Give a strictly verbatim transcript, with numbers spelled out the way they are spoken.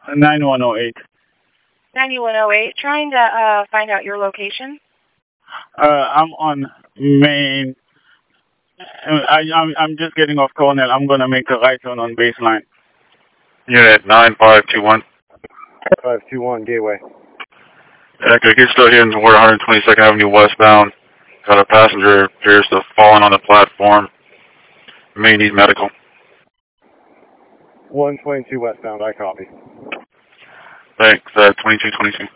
nine one oh eight. ninety-one oh eight. Trying to uh, find out your location. Uh, I'm on Main. I, I'm, I'm just getting off Cornell. I'm going to make a right turn on baseline. Unit nine five two one. five two one, Gateway. Echo, you're still heading toward one twenty-second Avenue westbound. Got a passenger appears to have fallen on the platform. May need medical. one twenty-two westbound, I copy. Thanks, uh, twenty-two twenty-two.